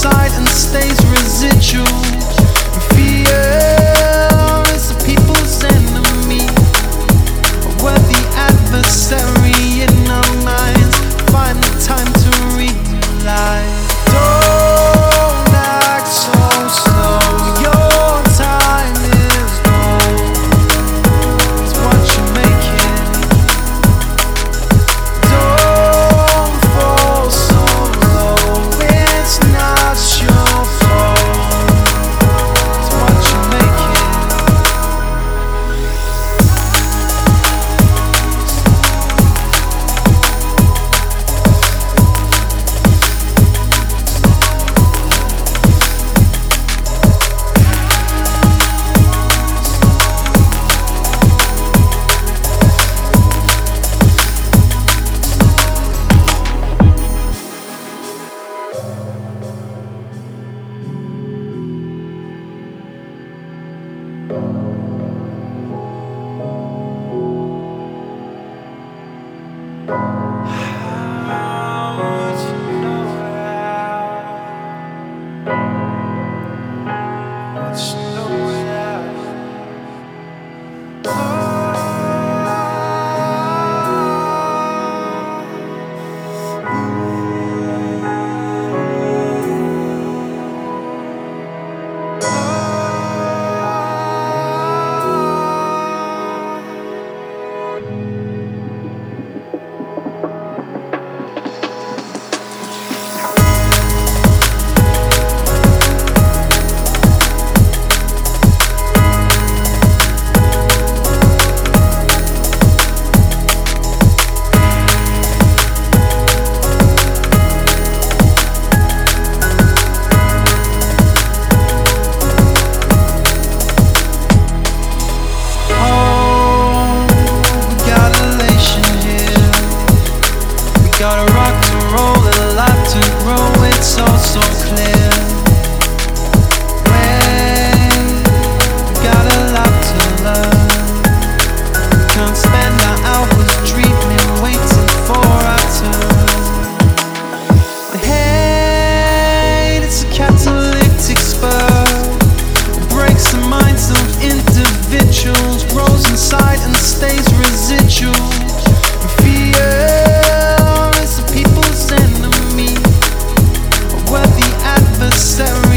inside and stays residual. Fear is the people's enemy. We're the adversary in our minds. Find the time to realize. Don't act so slow. Your time is gold. It's what you're making. Don't fall so low. It's not your fault. It's what you're making. Got a rock to roll, a lot to grow, it's all so clear. We got a lot to learn. We can't spend our hours dreaming, waiting for our turn. The hate, it's a catalytic spur. It breaks the minds of individuals, grows inside and stays residual. Fear people's enemy. We're the adversary.